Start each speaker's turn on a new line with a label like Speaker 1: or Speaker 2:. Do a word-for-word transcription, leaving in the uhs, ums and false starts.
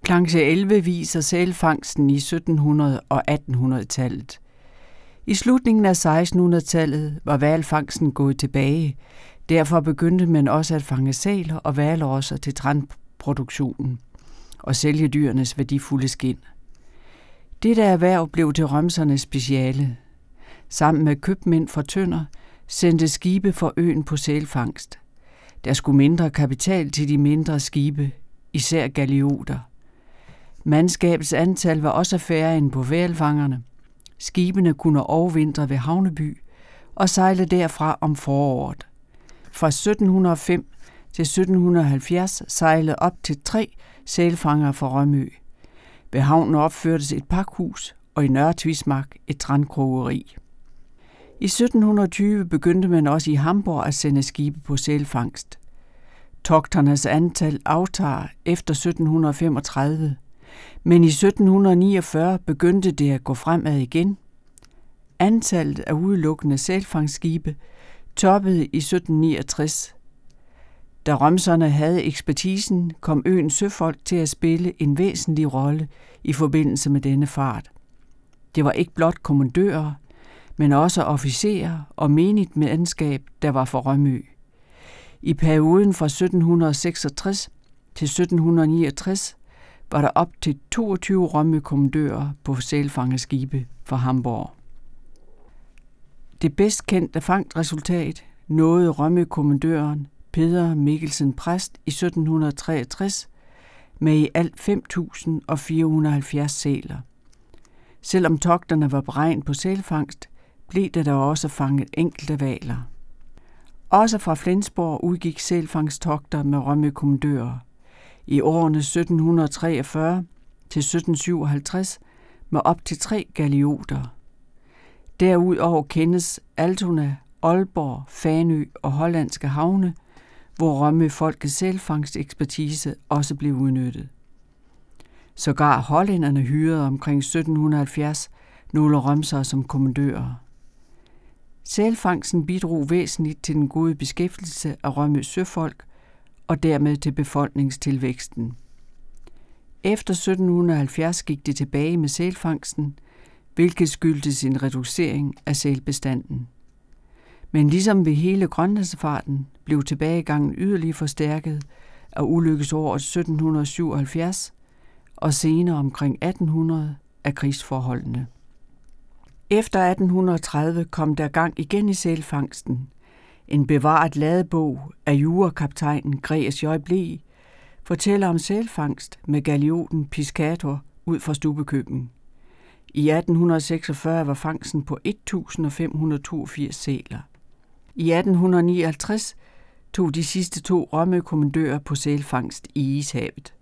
Speaker 1: Planche elleve viser sælfangsten i syttenhundrede- og attenhundredetallet. I slutningen af sekstenhundredetallet var hvalfangsten gået tilbage. Derfor begyndte man også at fange sæler og hvalrosser til tranproduktionen og sælge dyrenes værdifulde skind. Dette erhverv blev til rømsernes speciale. Sammen med købmænd fra Tønder sendte skibe for øen på sælfangst. Der skulle mindre kapital til de mindre skibe, især galioter. Mandskabets antal var også færre end på hvalfangerne. Skibene kunne overvintre ved Havneby og sejle derfra om foråret. Fra sytten hundrede og fem til sytten halvfjerds sejlede op til tre sælfangere fra Rømø. Ved havnen opførtes et pakhus og i Nørre Tvismark et trankrogeri. I sytten tyve begyndte man også i Hamborg at sende skibe på sælfangst. Togternes antal aftager efter sytten femogtredive, men i sytten niogfyrre begyndte det at gå fremad igen. Antallet af udelukkende sælfangstskibe toppede i sytten niogtres. Da rømserne havde ekspertisen, kom øens søfolk til at spille en væsentlig rolle i forbindelse med denne fart. Det var ikke blot kommandører, men også officerer og menigt mandskab, der var fra Rømø. I perioden fra sytten seksogtres til sytten niogtres var der op til toogtyve Rømø-kommandører på sælfangerskibe fra Hamborg. Det bedst kendte fangstresultat nåede Rømø-kommandøren Peder Mikkelsen Præst i sytten treogtres med i alt fem tusind fire hundrede og halvfjerds sæler. Selvom togterne var beregnet på sælfangst, blev der dog også fanget enkelte hvaler. Også fra Flensborg udgik sælfangsttogter med Rømø-kommandører. I årene sytten treogfyrre til sytten syvoghalvtreds med op til tre galioter. Derudover kendes Altona, Aalborg, Fanø og hollandske havne, hvor Rømø-folkets sælfangstekspertise også blev udnyttet. Sågar hollænderne hyrede omkring sytten halvfjerds nogle rømsere som kommandører. Sælfangsten bidrog væsentligt til den gode beskæftigelse af Rømøs søfolk og dermed til befolkningstilvæksten. Efter sytten halvfjerds gik det tilbage med sælfangsten, hvilket skyldtes en reducering af sælbestanden. Men ligesom ved hele Grønlandsfarten blev tilbagegangen yderligere forstærket af ulykkesåret sytten syvoghalvfjerds og senere omkring atten hundrede af krigsforholdene. Efter atten tredive kom der gang igen i sælfangsten. En bevaret ladebog af jurakaptajnen Gregers J. Bleg fortæller om sælfangst med galioten Piscator ud fra Stubbekøbing. I atten seksogfyrre var fangsten på et tusind fem hundrede og toogfirs sæler. I atten nioghalvtreds tog de sidste to Rømø-kommandører på sælfangst i Ishavet.